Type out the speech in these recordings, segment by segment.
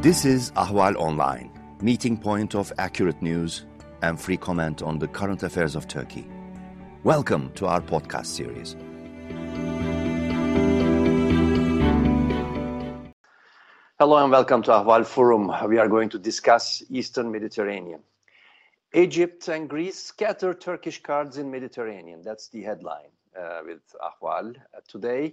This is Ahval Online, meeting point of accurate news and free comment on the current affairs of Turkey. Welcome to our podcast series. Hello and welcome to Ahval Forum. We are going to discuss Eastern Mediterranean. Egypt and Greece scatter Turkish cards in Mediterranean. That's the headline with Ahval today.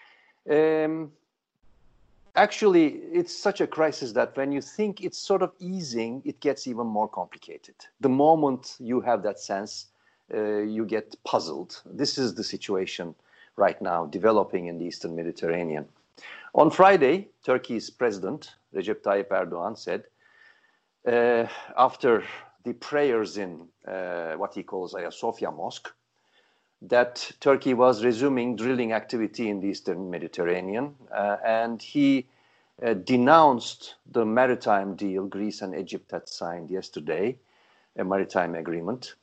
Actually, it's such a crisis that when you think it's sort of easing, it gets even more complicated. The moment you have that sense, you get puzzled. This is the situation right now developing in the Eastern Mediterranean. On Friday, Turkey's president, Recep Tayyip Erdogan, said, after the prayers in what he calls Hagia Sophia Mosque, that Turkey was resuming drilling activity in the Eastern Mediterranean, and he denounced the maritime deal Greece and Egypt had signed yesterday, a maritime agreement.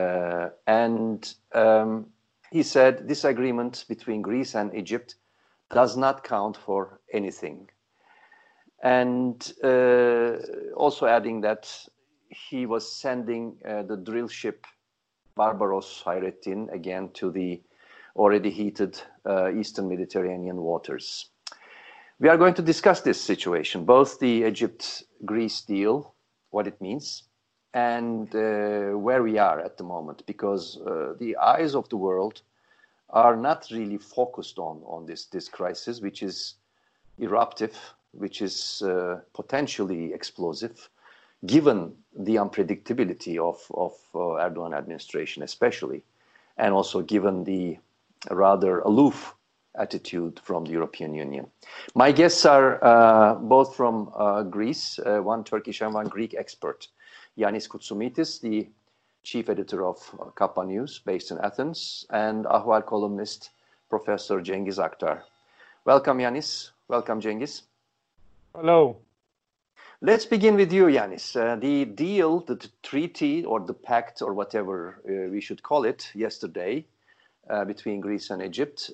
And he said this agreement between Greece and Egypt does not count for anything. And also adding that he was sending the drill ship Barbaros Hayrettin again to the already heated Eastern Mediterranean waters. We are going to discuss this situation, both the Egypt-Greece deal, what it means, and where we are at the moment, because the eyes of the world are not really focused on this crisis, which is eruptive, which is potentially explosive, given the unpredictability of Erdogan administration especially, and also given the rather aloof attitude from the European Union. My guests are both from Greece, one Turkish and one Greek expert. Yanis Koutsoumidis, the chief editor of Kappa News based in Athens, and Ahval columnist Professor Cengiz Aktar. Welcome, Yanis. Welcome, Cengiz. Hello. Let's begin with you, Yanis. The deal, the treaty or the pact or whatever we should call it yesterday between Greece and Egypt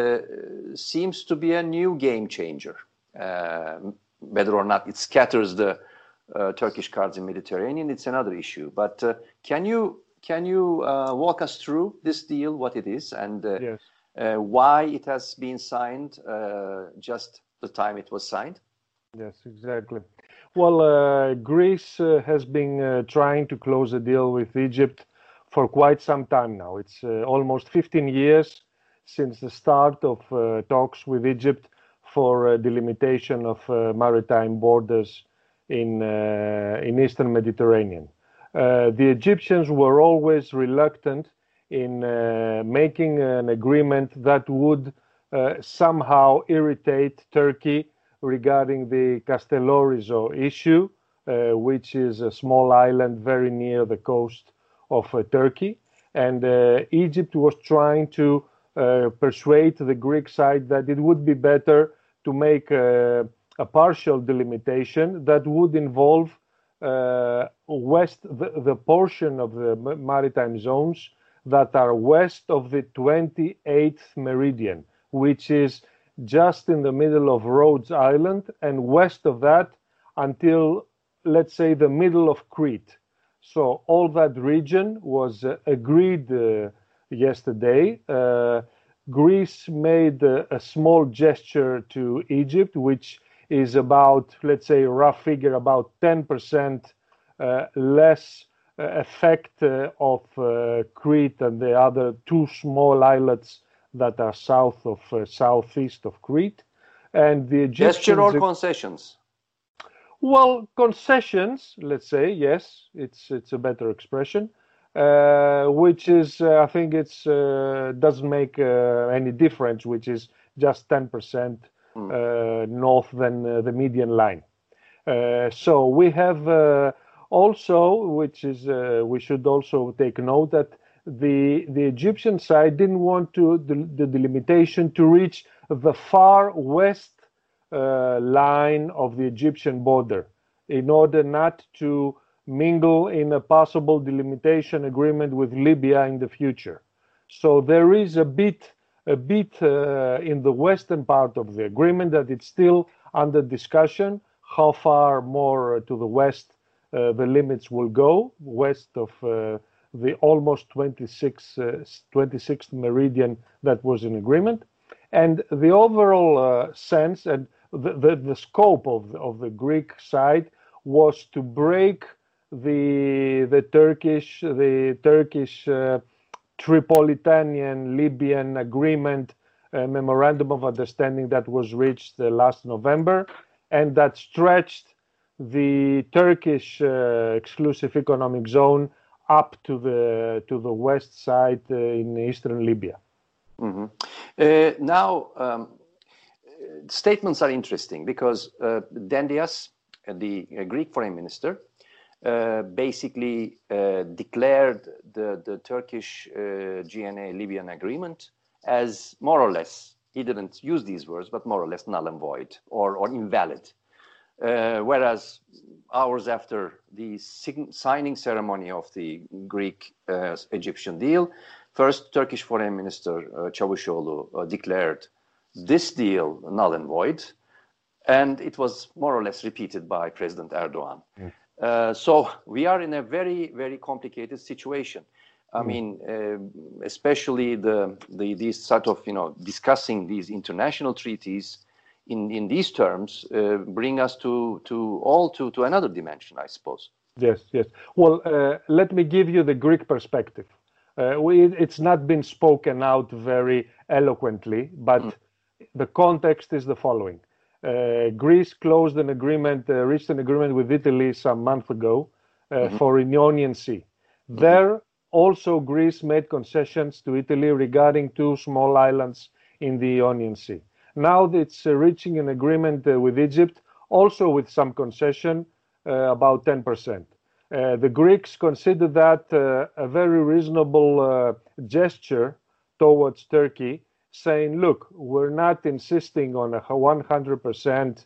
seems to be a new game changer. Whether or not it scatters the Turkish cards in Mediterranean, it's another issue. But can you walk us through this deal, what it is, and Yes. Why it has been signed just the time it was signed? Yes, exactly. Well, Greece has been trying to close a deal with Egypt for quite some time now. It's almost 15 years since the start of talks with Egypt for delimitation of maritime borders in Eastern Mediterranean. The Egyptians were always reluctant in making an agreement that would somehow irritate Turkey regarding the Castellorizo issue, which is a small island very near the coast of Turkey. And Egypt was trying to persuade the Greek side that it would be better to make a partial delimitation that would involve the portion of the maritime zones that are west of the 28th meridian, which is just in the middle of Rhodes Island, and west of that until, let's say, the middle of Crete. So all that region was agreed yesterday. Greece made a small gesture to Egypt, which is about, let's say, a rough figure, about 10% less effect of Crete and the other two small islets that are southeast of Crete. And the Egyptians... Gesture or concessions? Well, concessions, let's say, yes, it's a better expression, which is, I think it's doesn't make any difference, which is just 10% north than the median line. So we have also, which is, we should also take note that the Egyptian side didn't want the delimitation to reach the far west line of the Egyptian border in order not to mingle in a possible delimitation agreement with Libya in the future. So there is a bit in the western part of the agreement that it's still under discussion how far more to the west the limits will go, west of the almost 26th meridian that was in agreement. And the overall sense and the scope of the Greek side was to break the Turkish Tripolitanian Libyan agreement, memorandum of understanding that was reached last November, and that stretched the Turkish exclusive economic zone up to the west side in eastern Libya. Mm-hmm. Now, statements are interesting because Dendias, the Greek foreign minister, basically declared the Turkish GNA Libyan agreement as more or less, he didn't use these words, but more or less null and void or invalid. Whereas hours after the signing ceremony of the Greek-Egyptian deal, first Turkish Foreign Minister Çavuşoğlu declared this deal null and void, and it was more or less repeated by President Erdogan. So we are in a very, very complicated situation. I mean, especially these sort of, discussing these international treaties in these terms bring us to another dimension, I suppose. Yes, yes. Well, let me give you the Greek perspective. It's not been spoken out very eloquently, but the context is the following. Greece closed an agreement, reached an agreement with Italy some month ago for an Ionian Sea. There, also Greece made concessions to Italy regarding two small islands in the Ionian Sea. Now it's reaching an agreement with Egypt, also with some concession, about 10%. The Greeks consider that a very reasonable gesture towards Turkey, saying, look, we're not insisting on a 100%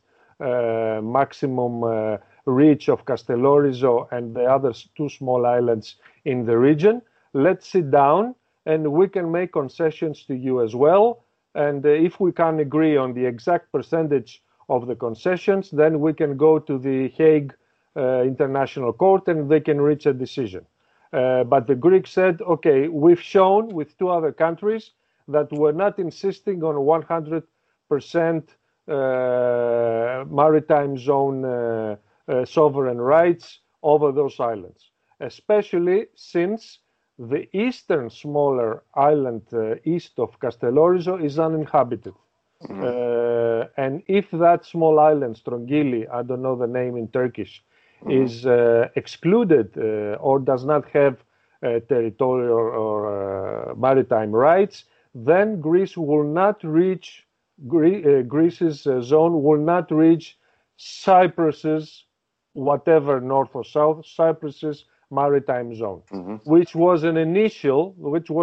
maximum reach of Castellorizo and the other two small islands in the region. Let's sit down and we can make concessions to you as well. And if we can agree on the exact percentage of the concessions, then we can go to the Hague International Court and they can reach a decision. But the Greeks said, okay, we've shown with two other countries that we're not insisting on 100% maritime zone sovereign rights over those islands, especially since the eastern smaller island east of Castellorizo is uninhabited. And if that small island, Strongili, I don't know the name in Turkish, is excluded or does not have territorial or maritime rights, then Greece will not reach, Greece's zone will not reach Cyprus's, whatever north or south, Cyprus's maritime zone, which was an initial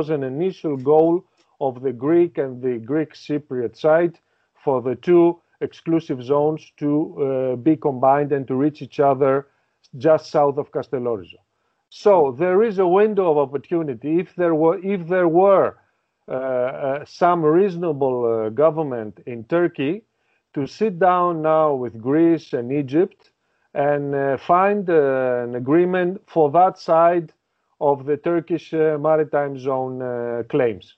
goal of the Greek and the Greek Cypriot side for the two exclusive zones to be combined and to reach each other just south of Castellorizo. So there is a window of opportunity if there were some reasonable government in Turkey to sit down now with Greece and Egypt and find an agreement for that side of the Turkish maritime zone claims.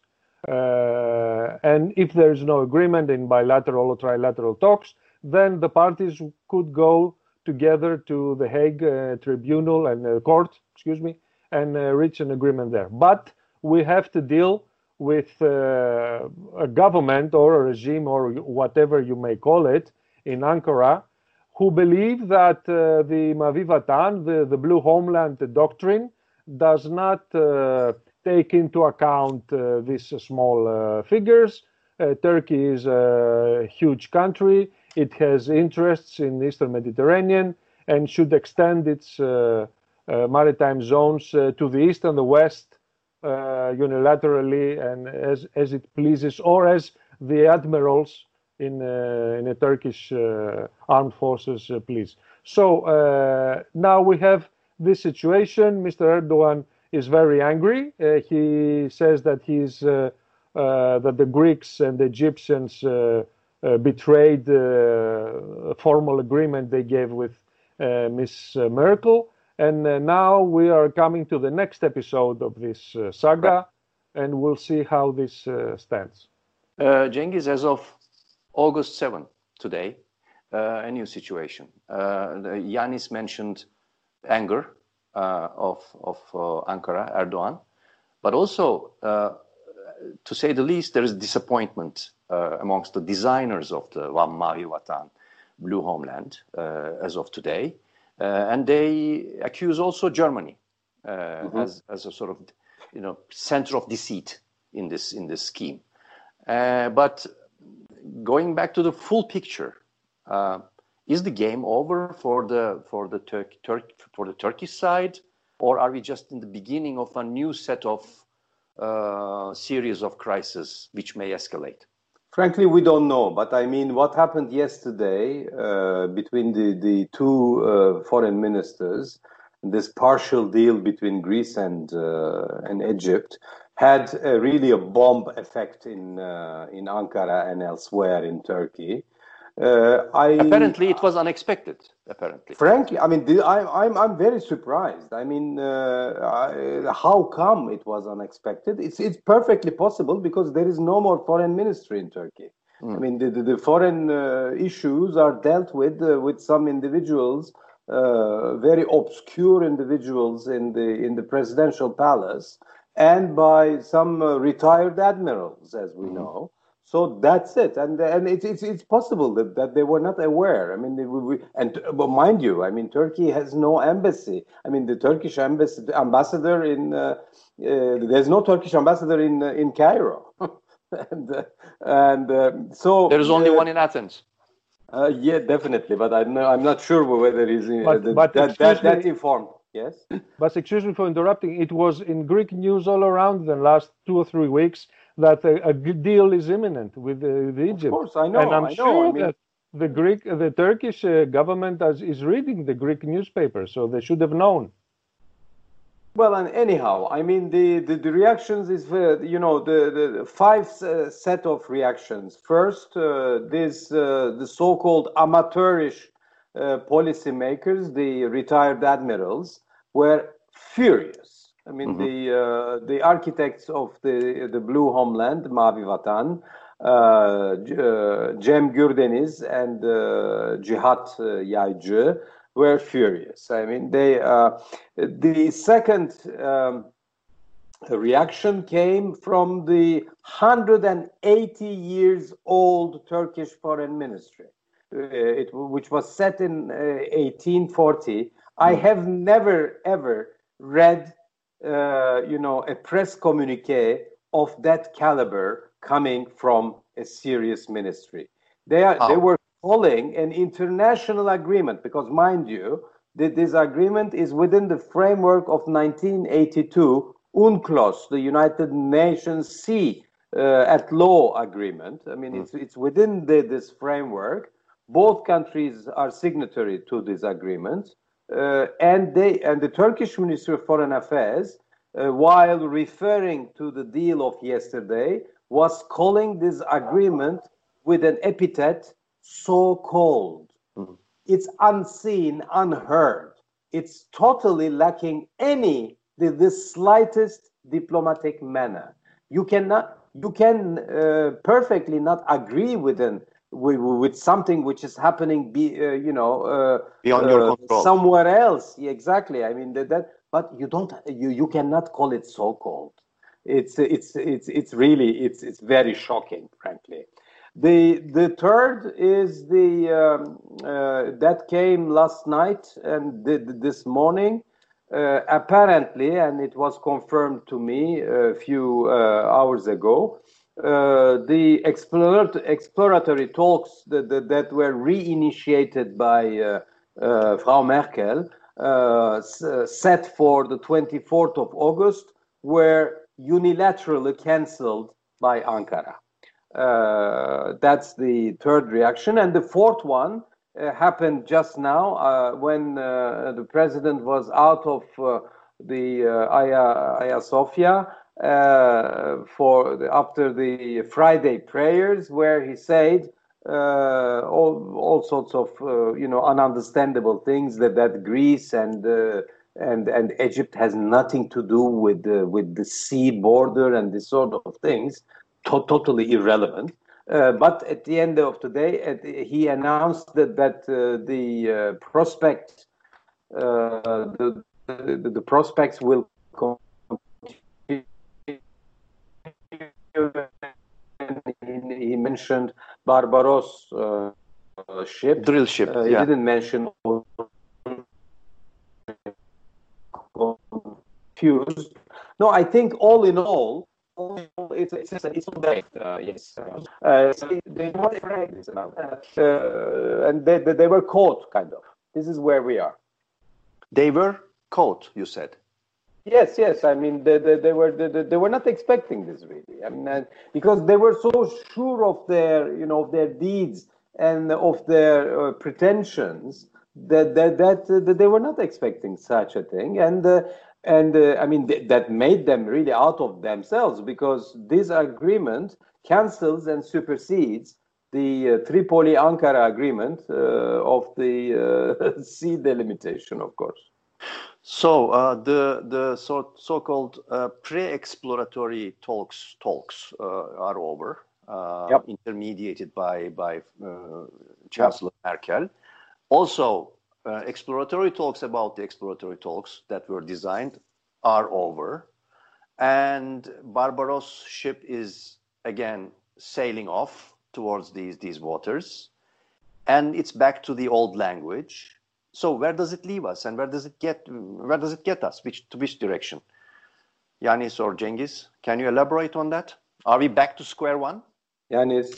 And if there is no agreement in bilateral or trilateral talks, then the parties could go together to the Hague Tribunal and Court, and reach an agreement there. But we have to deal with a government or a regime or whatever you may call it in Ankara, who believe that the Mavi Vatan, the Blue Homeland doctrine, does not take into account these small figures. Turkey is a huge country. It has interests in the Eastern Mediterranean and should extend its maritime zones to the east and the west unilaterally and as it pleases, or as the admirals in a Turkish armed forces please. So now we have this situation. Mr. Erdogan is very angry. He says that that the Greeks and the Egyptians betrayed a formal agreement they gave with Miss Merkel. And now we are coming to the next episode of this saga, Right. and we'll see how this stands. Cengiz, as of August 7th, today, a new situation. Yanis mentioned anger of Ankara, Erdogan, but also, to say the least, there is disappointment amongst the designers of the Mavi Vatan, Blue Homeland, as of today. And they accuse also Germany as a sort of, center of deceit in this scheme. But going back to the full picture, is the game over for the Turkish side, or are we just in the beginning of a new set of series of crises which may escalate? Frankly, we don't know. But I mean, what happened yesterday between the two foreign ministers, this partial deal between Greece and Egypt, had really a bomb effect in Ankara and elsewhere in Turkey. Apparently, it was unexpected. Apparently, frankly, I mean, I'm very surprised. I mean, how come it was unexpected? It's perfectly possible because there is no more foreign ministry in Turkey. I mean, the foreign issues are dealt with some individuals, very obscure individuals in the presidential palace, and by some retired admirals, as we know. So that's it, and it's possible that they were not aware. I mean, but mind you, I mean, Turkey has no embassy. I mean, the Turkish ambassador in there's no Turkish ambassador in Cairo, and so there is only one in Athens. Yeah, definitely, but I'm not sure whether he's that informed. Yes. But excuse me for interrupting. It was in Greek news all around the last 2 or 3 weeks that a good deal is imminent with Egypt. Of course, I know. And I'm sure I mean, that the Turkish government is reading the Greek newspaper, so they should have known. Well, and anyhow, I mean, the reactions is, the 5 set of reactions. First, the so-called amateurish policymakers, the retired admirals, were furious. I mean, the architects of the Blue Homeland, Mavi Vatan, Cem Gürdeniz and Cihat Yaycı, were furious. I mean, the second reaction came from the 180 years old Turkish foreign ministry, which was set in 1840. I have never ever read, a press communique of that caliber coming from a serious ministry. They were calling an international agreement, because mind you, this agreement is within the framework of 1982 UNCLOS, the United Nations Sea at Law agreement. I mean, it's within this framework. Both countries are signatory to this agreement, and the Turkish Ministry of Foreign Affairs, while referring to the deal of yesterday, was calling this agreement with an epithet, so-called. It's unseen, unheard. It's totally lacking the slightest diplomatic manner. You can perfectly not agree with something which is happening, beyond your control, somewhere else. Yeah, exactly. I mean but you cannot call it so-called. It's really very shocking, frankly. The third is that came last night and this morning, apparently, and it was confirmed to me a few hours ago. The exploratory talks that were reinitiated by Frau Merkel, set for the 24th of August, were unilaterally cancelled by Ankara. That's the third reaction. And the fourth one happened just now when the president was out of the Hagia Sophia after the Friday prayers, where he said all sorts of ununderstandable things that Greece and Egypt has nothing to do with the sea border and this sort of things, totally irrelevant. But at the end of the day, he announced that the prospect, the prospects will continue. He mentioned Barbaros ship, drill ship. He didn't mention confused. No, I think all in all, it's okay. Yes, they were afraid, and they were caught, kind of. This is where we are. They were caught, you said. Yes. I mean, they were not expecting this, really. I mean, because they were so sure of their deeds and of their pretensions that they were not expecting such a thing, and I mean that made them really out of themselves, because this agreement cancels and supersedes the Tripoli-Ankara agreement of the sea delimitation, of course. So the so-called pre-exploratory talks are over, intermediated by Chancellor Merkel. Also, exploratory talks about the exploratory talks that were designed are over, and Barbaros ship is again sailing off towards these waters, and it's back to the old language. So where does it leave us, and where does it get us? To which direction? Yanis or Cengiz, can you elaborate on that? Are we back to square one? Yanis.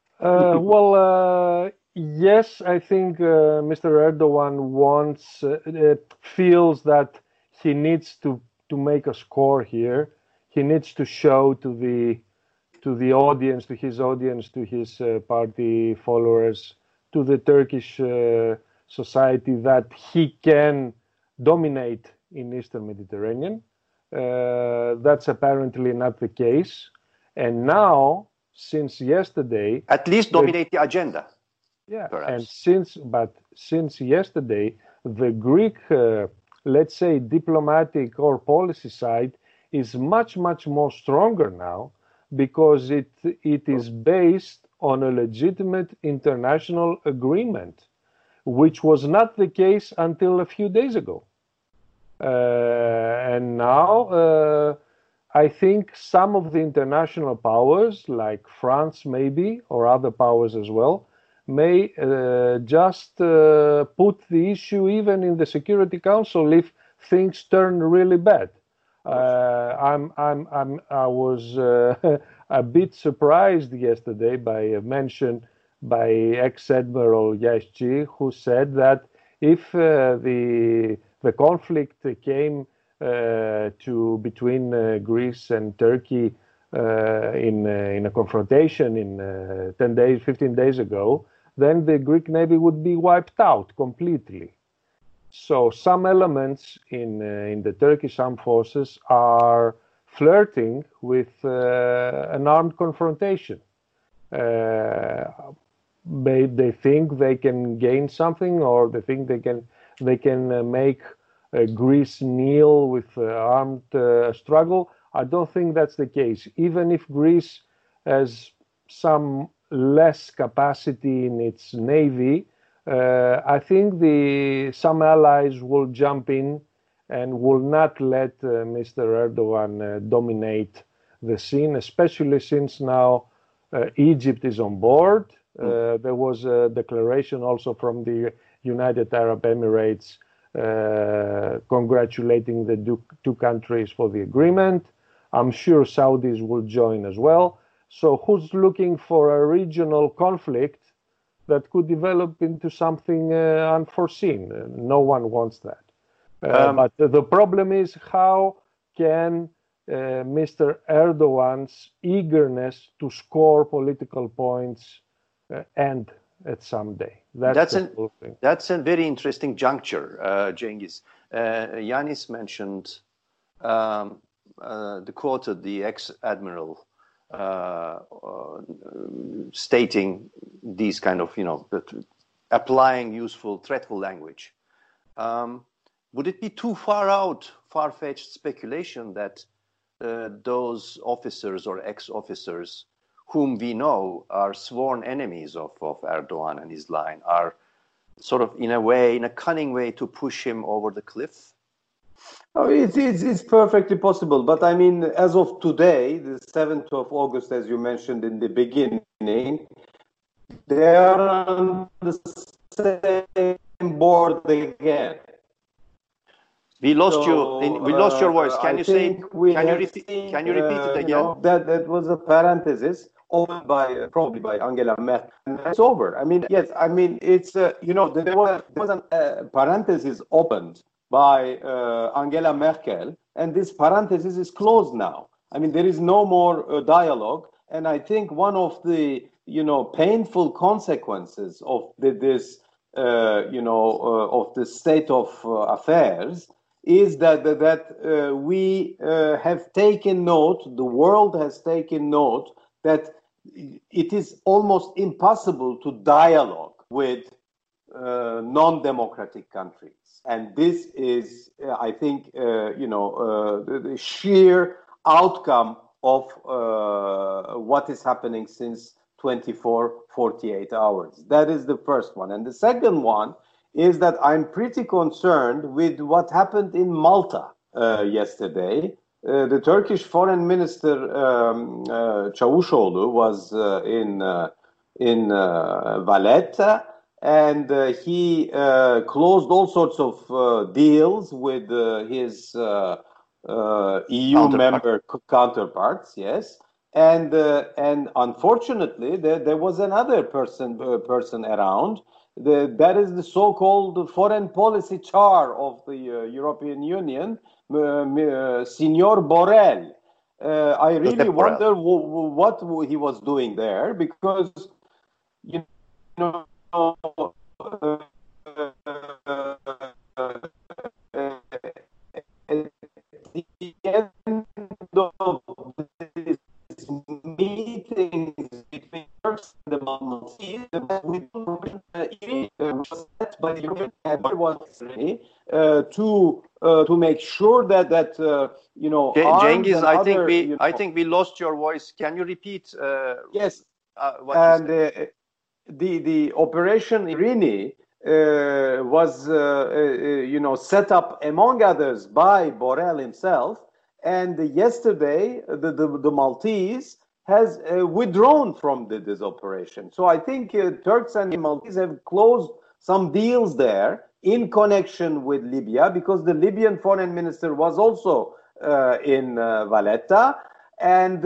Yes, I think Mr. Erdogan feels that he needs to make a score here. He needs to show to the audience, to his party followers, to the Turkish society, that he can dominate in Eastern Mediterranean. That's apparently not the case. And now, since yesterday, at least dominate the agenda. Yeah, perhaps. and since yesterday, the Greek, let's say, diplomatic or policy side is much more stronger now, because it is based on a legitimate international agreement, which was not the case until a few days ago. And now I think some of the international powers, like France maybe, or other powers as well, may just put the issue even in the Security Council if things turn really bad. I was a bit surprised yesterday by a mention by ex-Admiral Yashchi, who said that if the conflict came between Greece and Turkey in a confrontation in 15 days ago, then the Greek Navy would be wiped out completely. So some elements in the Turkish armed forces are flirting with an armed confrontation. They think they can gain something, or they think they can make Greece kneel with armed struggle. I don't think that's the case. Even if Greece has some less capacity in its navy, I think some allies will jump in and will not let Mr. Erdogan dominate the scene, especially since now Egypt is on board. There was a declaration also from the United Arab Emirates congratulating the two countries for the agreement. I'm sure Saudis will join as well. So who's looking for a regional conflict that could develop into something unforeseen? No one wants that. But the problem is, how can Mr. Erdogan's eagerness to score political points end at some day? That's a very interesting juncture, Cengiz. Yanis mentioned, quoted the ex-admiral stating these kind of, applying useful, threatful language. Would it be too far-fetched speculation that those officers or ex-officers whom we know are sworn enemies of Erdogan and his line are sort of in a cunning way to push him over the cliff? Oh, it's perfectly possible. But I mean, as of today, the 7th of August, as you mentioned in the beginning, they are on the same board again. We lost your voice. Can you say? Can you repeat it again? That was a parenthesis opened probably by Angela Merkel. And it's over. I mean, yes. I mean, it's there was a parenthesis opened by Angela Merkel, and this parenthesis is closed now. I mean, there is no more dialogue, and I think one of the painful consequences of this of the state of affairs is that we have taken note, the world has taken note that it is almost impossible to dialogue with non-democratic countries. And this is, I think, the sheer outcome of what is happening since 48 hours. That is the first one. And the second one is that I'm pretty concerned with what happened in Malta yesterday. The Turkish Foreign Minister Çavuşoğlu was in Valletta, and he closed all sorts of deals with his EU member counterparts. Yes. And unfortunately, there was another person around. That is the so-called foreign policy czar of the European Union, Signor Borrell. I really wonder what he was doing there, because at the end of this meetings between Turks and the Maltese, was set by the European to make sure that Cengiz, I think we lost your voice. Can you repeat? Yes. What and the Operation Irini was set up among others by Borrell himself. And yesterday, the Maltese has withdrawn from this operation. So I think Turks and the Maltese have closed some deals there in connection with Libya, because the Libyan foreign minister was also in Valletta. And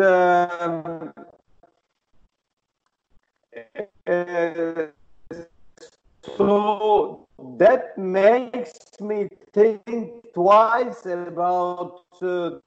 so that makes me think twice about the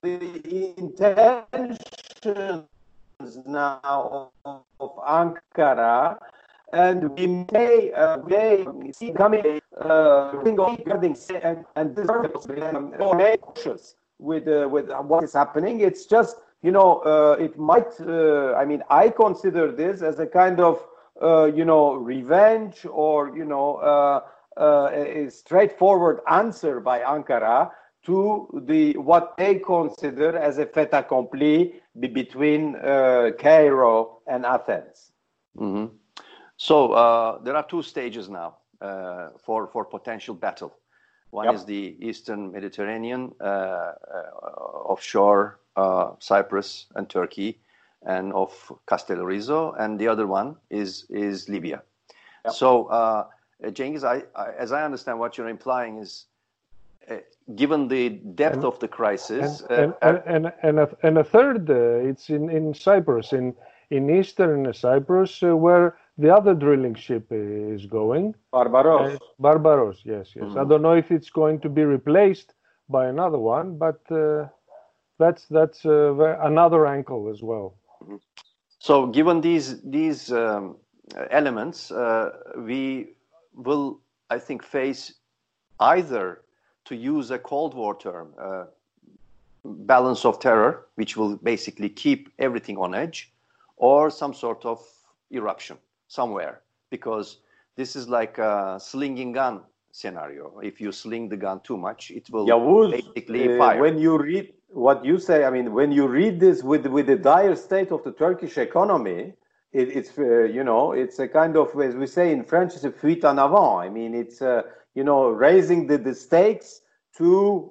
intentions now of Ankara, and we may see coming regarding and cautious with what is happening. It's just it might. I mean, I consider this as a kind of revenge, or a straightforward answer by Ankara to what they consider as a fait accompli between Cairo and Athens. Mm-hmm. So there are two stages now for potential battle. One is the Eastern Mediterranean, offshore Cyprus and Turkey, and off Castellorizo, and the other one is Libya. Yep. So, Cengiz, as I understand, what you're implying is, given the depth of the crisis, and a third, it's in Cyprus, in eastern Cyprus, where the other drilling ship is going. Barbaros. Barbaros, yes. Mm-hmm. I don't know if it's going to be replaced by another one, but that's another angle as well. Mm-hmm. So, given these elements, we will, I think, face, either, to use a Cold War term, balance of terror, which will basically keep everything on edge, or some sort of eruption somewhere, because this is like a slinging gun scenario. If you sling the gun too much, it will basically fire. When you read what you say, I mean, when you read this with the dire state of the Turkish economy, it's it's a kind of, as we say in French, it's a fuite en avant. I mean, it's raising the stakes to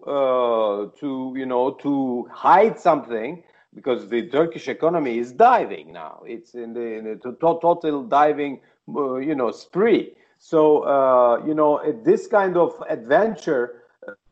hide something, because the Turkish economy is diving now. It's in the total diving spree. So this kind of adventure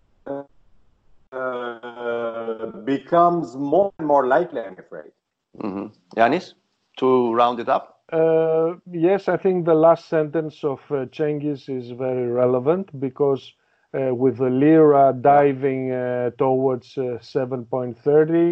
becomes more and more likely, I'm afraid. Mm-hmm. Yanis, to round it up? Yes, I think the last sentence of Cengiz is very relevant, because with the lira diving towards 7.30,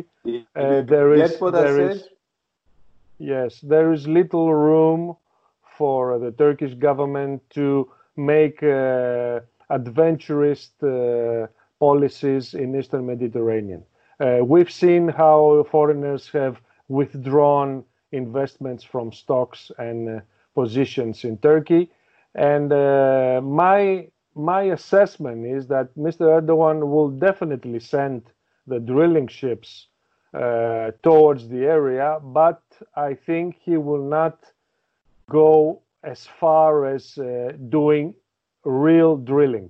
there is little room for the Turkish government to make adventurous policies in Eastern Mediterranean. We've seen how foreigners have withdrawn investments from stocks and positions in Turkey, and my assessment is that Mr. Erdogan will definitely send the drilling ships towards the area, but I think he will not go as far as doing real drilling.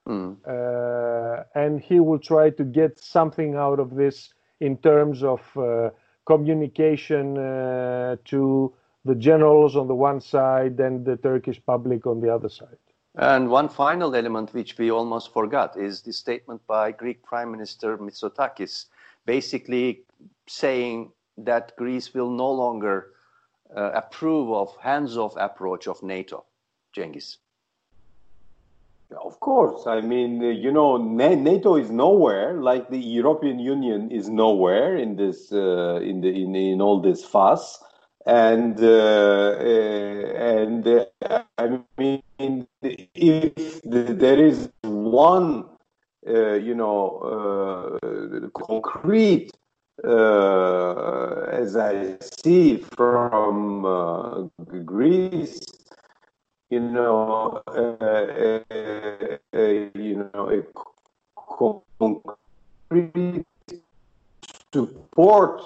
And he will try to get something out of this in terms of communication to the generals on the one side and the Turkish public on the other side. And one final element which we almost forgot is the statement by Greek Prime Minister Mitsotakis, basically saying that Greece will no longer approve of hands-off approach of NATO. Cengiz. Of course, I mean, NATO is nowhere, like the European Union is nowhere in this in all this fuss, and I mean, if there is one concrete, as I see from Greece, a concrete support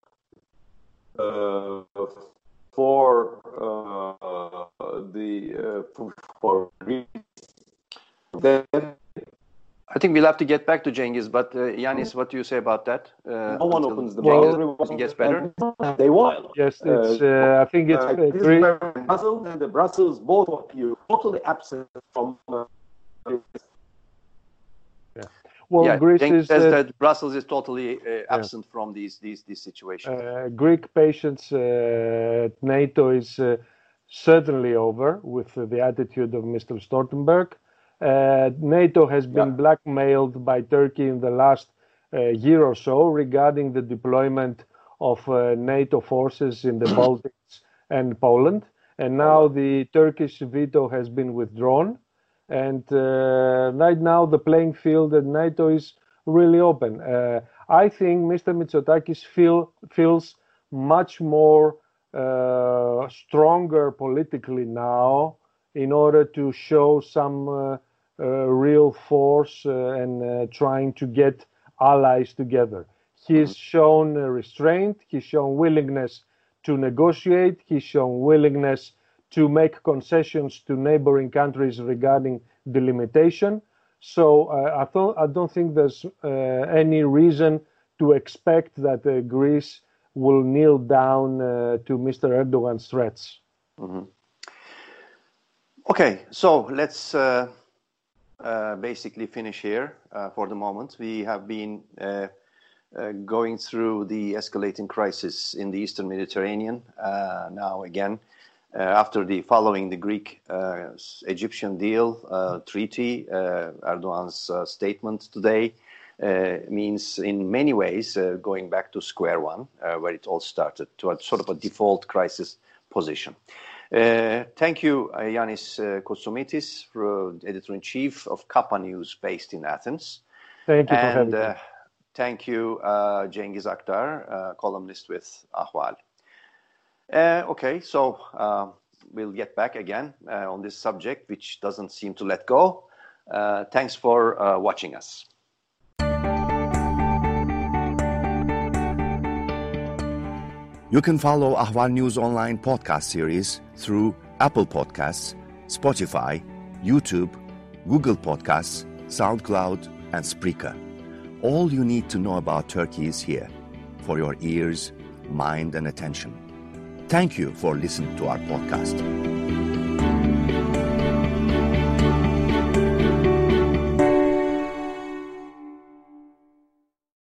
for Greece. I think we'll have to get back to Cengiz, but Yanis, what do you say about that? No one opens the mouth. It gets better. They will. Yes, it's. I think it's Greece. Brussels and the Brussels, both of you, totally absent from. Well, Greece is. That Brussels is totally absent from these situations. Greek patience at NATO is certainly over with the attitude of Mr. Stoltenberg. NATO has been blackmailed by Turkey in the last year or so regarding the deployment of NATO forces in the Baltics and Poland. And now the Turkish veto has been withdrawn. And right now the playing field at NATO is really open. I think Mr. Mitsotakis feels much more stronger politically now in order to show some real force and trying to get allies together. He's shown restraint, he's shown willingness to negotiate, he's shown willingness to make concessions to neighboring countries regarding delimitation. So I don't think there's any reason to expect that Greece will kneel down to Mr. Erdogan's threats. Mm-hmm. Okay, so let's basically finish here for the moment. We have been going through the escalating crisis in the Eastern Mediterranean. Now again, after following the Greek-Egyptian deal treaty, Erdogan's statement today means in many ways going back to square one, where it all started, to a sort of a default crisis position. Thank you, Yanis Kotsoumitis, editor-in-chief of Kappa News based in Athens. Thank you for having me. Thank you, Cengiz Aktar, columnist with Ahval. Okay, so we'll get back again on this subject, which doesn't seem to let go. Thanks for watching us. You can follow Ahval News Online podcast series through Apple Podcasts, Spotify, YouTube, Google Podcasts, SoundCloud, and Spreaker. All you need to know about Turkey is here, for your ears, mind, and attention. Thank you for listening to our podcast.